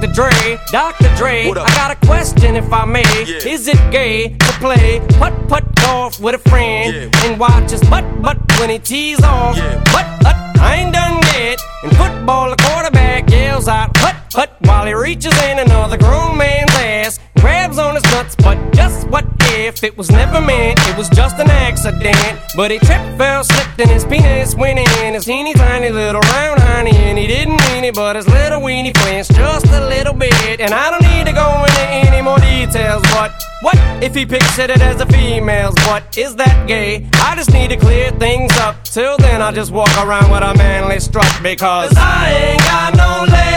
Dr. Dre, I got a question if I may. Yeah. Is it gay to play putt-putt golf with a friend? Yeah. And watch his butt when he tees off? Yeah. But I ain't done yet. In football, the quarterback yells out hut while he reaches in another grown man's ass, grabs on his nuts, but just what if it was never meant? It was just an accident. But he tripped, fell, slipped, and his penis went in his teeny tiny little round honey, and he didn't mean it, but his little weenie flinched just a little bit. And I don't need to go into any more details, but what if he pictured it as a female's butt? Is that gay? I just need to clear things up. Till then, I'll just walk around with a manly strut, because I ain't got no legs.